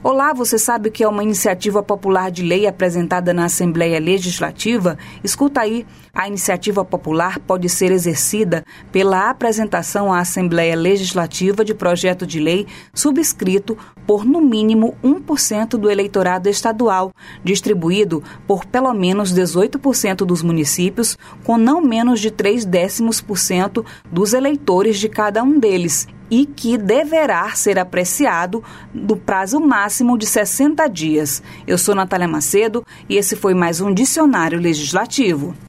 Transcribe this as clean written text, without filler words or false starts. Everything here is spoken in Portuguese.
Olá, você sabe o que é uma iniciativa popular de lei apresentada na Assembleia Legislativa? Escuta aí, a iniciativa popular pode ser exercida pela apresentação à Assembleia Legislativa de projeto de lei subscrito por no mínimo 1% do eleitorado estadual, distribuído por pelo menos 18% dos municípios, com não menos de 0,3% dos eleitores de cada um deles, e que deverá ser apreciado no prazo máximo de 60 dias. Eu sou Natália Macedo e esse foi mais um Dicionário Legislativo.